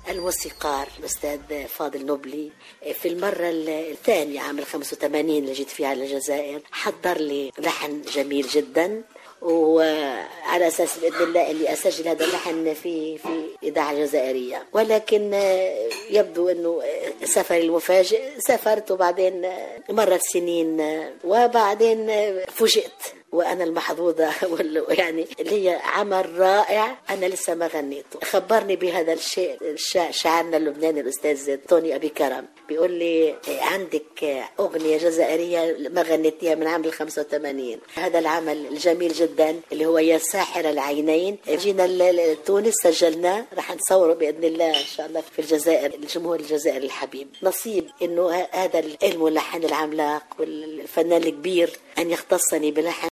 الموسيقار الأستاذ فاضل نبلي في المرة الثانية عام 85 اللي جيت فيها على الجزائر حضر لي لحن جميل جدا، وعلى أساس بإذن الله أني أسجل هذا اللحن في إذاعة جزائرية. ولكن يبدو أنه سفري المفاجئ سافرت، وبعدين مرت سنين وبعدين فوجئت وأنا المحظوظة يعني اللي هي عمل رائع أنا لسه ما غنيته. خبرني بهذا الشيء شاعرنا اللبناني الأستاذ توني أبي كرم، بيقول لي عندك أغنية جزائرية ما غنيتيها من عام 85. هذا العمل الجميل جدا اللي هو يا ساحر العينين جينا لتونس سجلناه، راح نصوره بإذن الله إن شاء الله في الجزائر. الجمهور الجزائري الحبيب نصيب إنه هذا الملحن العملاق والفنان الكبير أن يختصني بلحن